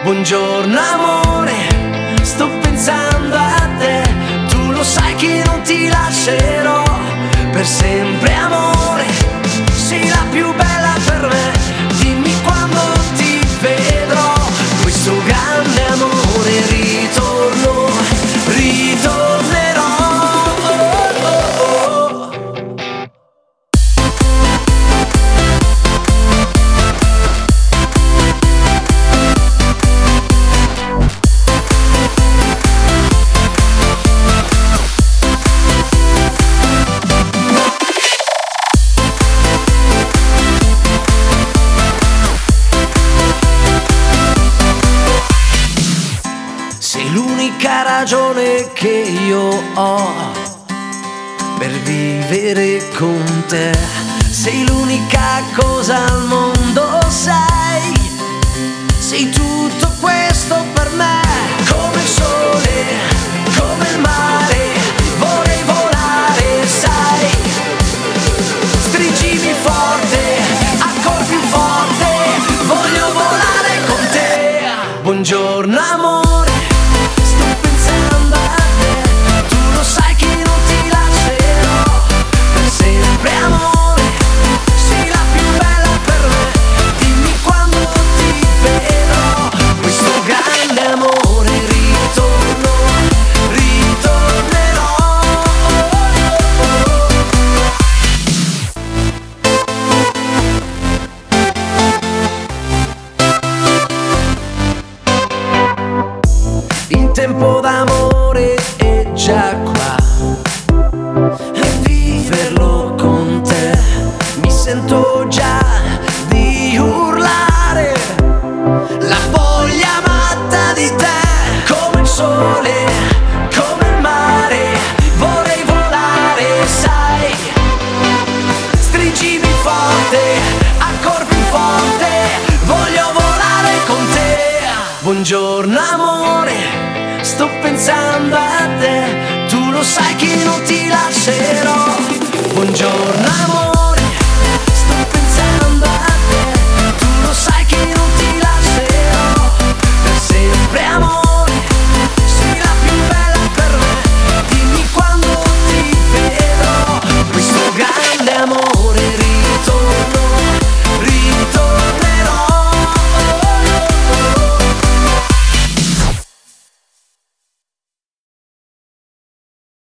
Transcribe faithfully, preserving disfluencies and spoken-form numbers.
Buongiorno amore, sto pensando a te. Tu lo sai che non ti lascerò per sempre amore. Sei la più bella per me, dimmi quando ti vedrò. Questo grande amore ritorno, ritornerò. Oh, oh, oh. Sei l'unica ragione che io ho per vivere con te. Sei l'unica cosa al mondo, sai. Sei tutto questo per me. Come il sole, come il mare, vorrei volare, sai. Stringimi forte, ancora più forte, voglio volare con te. Buongiorno amore, sto pensando a te. Tu lo sai che non ti lascerò per sempre amore. Sei la più bella per me, dimmi quando ti vedrò. Questo grande amore ritorno, ritornerò. Il tempo d'amore è già qua, e viverlo con te. Mi sento già di urlare la voglia matta di te. Come il sole, come il mare, vorrei volare, sai. Stringimi forte, ancora più forte, voglio volare con te. Buongiorno amore, sto pensando a te. Tu lo sai che non ti lascerò